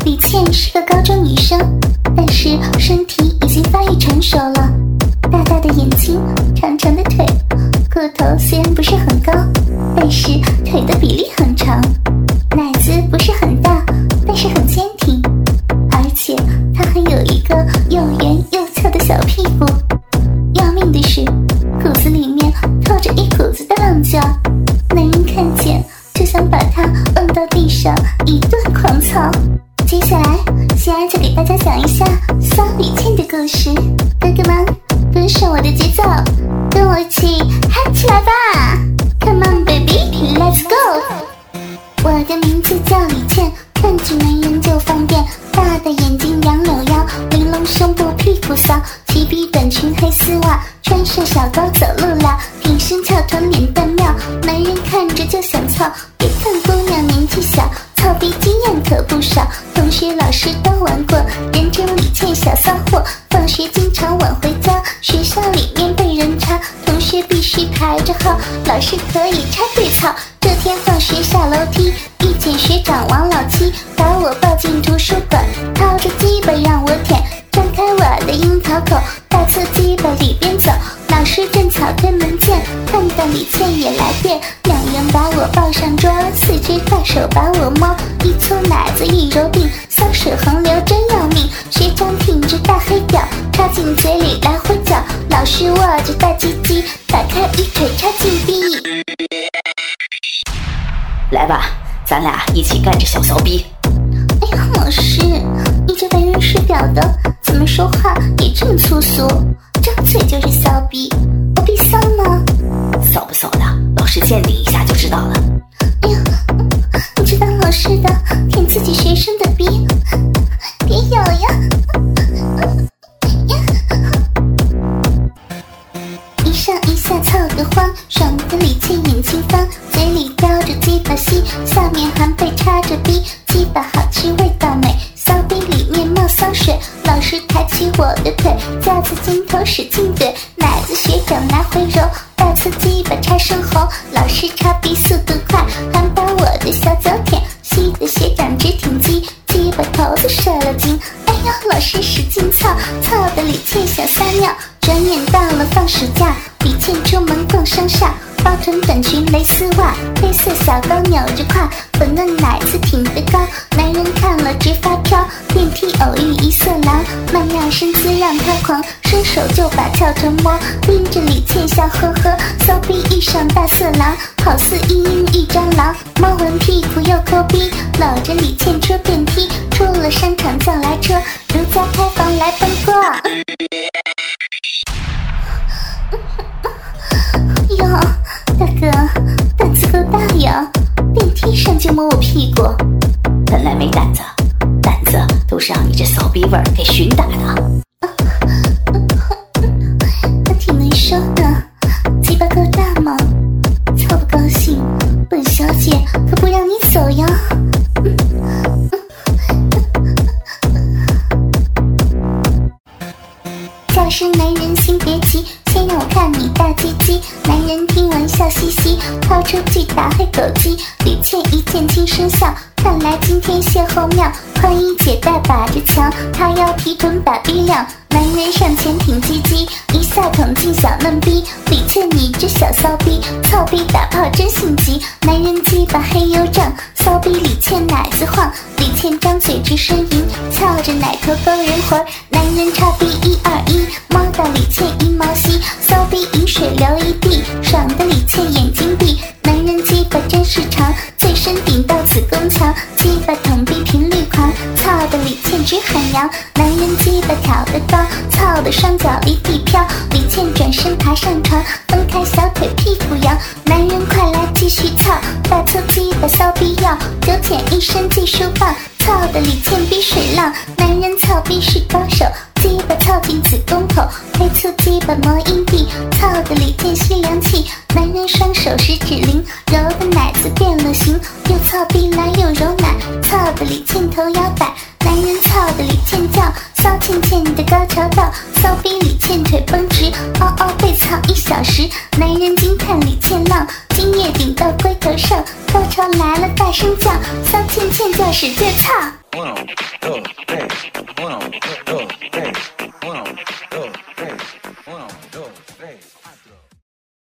李倩是个高中女生，但是身体已经发育成熟了，大大的眼睛，长长的腿，个头虽然不是很高，但是腿的比例很长，奶子不是很大，但是很坚挺，而且她还有一个又圆又翘的小屁股。要命的是，骨子里面透着一股子的浪劲，男人看见就想把她摁到地上一顿狂操。接下来，贤儿就给大家讲一下骚李倩的故事。哥哥们，跟上我的节奏，跟我一起嗨起来吧 ！Come on baby, let's go！ 我的名字叫李倩，看着男人就放电，大的眼睛杨柳腰，玲珑胸部屁股骚，齐鼻短裙黑丝袜，穿上小高走路了，挺身翘臀脸蛋妙，男人看着就想操。别看姑娘年纪小，操逼经验可不少，同学老师都玩过，人称李倩小骚货，放学经常晚回家，学校里面被人查，同学必须排着号，老师可以插队操。这天放学下楼梯，遇见学长王老七，把我抱进图书馆，掏着鸡巴让我舔，张开我的樱桃口，大粗鸡巴里边走，老师正巧推门见，看到李倩也来电，两人把我抱上桌，四只大手把我摸，一粗奶子一揉腚，香水横流真要命，学长挺着大黑屌，插进嘴里来回搅，老师握着大鸡鸡，打开一腿插进逼。 来吧，咱俩一起干这小骚逼。 哎呀，老师，你这为人师表的，怎么说话也这么粗俗？张嘴就是骚逼，我逼骚吗？ 骚不骚的，老师鉴定一下就知道了。 哎呀，你这当老师的舔自己学生的逼，别咬呀！一上一下操个欢，爽的李倩眼睛翻，嘴里叼着鸡巴吸，下面还被插着逼，鸡巴好吃味道美，骚逼里面冒骚水，老师抬起我的腿，架子镜头使劲怼，奶子学长来回揉，大粗鸡巴插生喉，老师插逼速度快，还把我的小脚舔，吸的学长直挺鸡，鸡巴头子射了精，哎呀，老师使劲操，操的李倩想撒尿。转眼到了放暑假，李倩出门逛商厦，包臀短裙蕾丝袜，黑色小高扭着胯，粉嫩奶子挺得高，男人看了直发飘，电梯偶遇一色狼，曼妙身姿让他狂，伸手就把翘臀摸，盯着李倩笑呵呵，骚逼遇上大色狼，好似一鹰一蟑螂，摸完屁股又抠逼，搂着李倩出电梯，出了商场叫来车，如家开房来奔波。哟，大哥，胆子够大呀，电梯上就摸我屁股。 本来没胆子，胆子都是让你这骚逼味儿给熏打的。 他挺能说的，鸡巴够大吗？操不高兴，本小姐可不让你走呀。叫声男人心别急，先让我看你大鸡鸡。男人听完笑嘻嘻，掏出巨大黑狗鸡，李倩一见轻声笑，看来今天邂逅妙，宽衣解带把着墙，他要提臀把逼亮，男人上前挺鸡鸡，一下捅进小嫩逼，李倩你这小骚逼，操逼打炮真性急，男人鸡巴黑又胀，骚逼李倩奶子晃，李倩张嘴直呻吟，翘着奶头勾人魂，男人插逼121，摸到李倩一毛细，骚逼饮水流一地，爽的李倩眼睛闭，男人鸡巴真是长，最深顶到子宫墙，鸡巴捅逼频率狂，操的李倩直喊娘，男人鸡巴挑得高，操的双脚离地飘，李倩转身爬上床，分开小腿屁股摇，男人快来继续操，大粗鸡巴骚逼要，九浅一身技术棒，操的李倩逼水浪，男人操逼是高手，鸡巴操进子宫口，黑粗鸡巴磨阴蒂，操的李倩吸凉气，男人双手十指灵，揉的奶子变了形，又操逼来又揉奶，操的李倩头摇摆，男人操的李倩叫，骚倩倩的高潮到，骚逼李倩腿绷直，嗷嗷被操1小时，男人惊叹李倩浪，今夜顶到龟头上，高潮来了大声叫，骚倩倩叫使劲操。 Uno, dos, tres. Uno, dos, tres. Uno, dos, tres. Uno, dos, tres.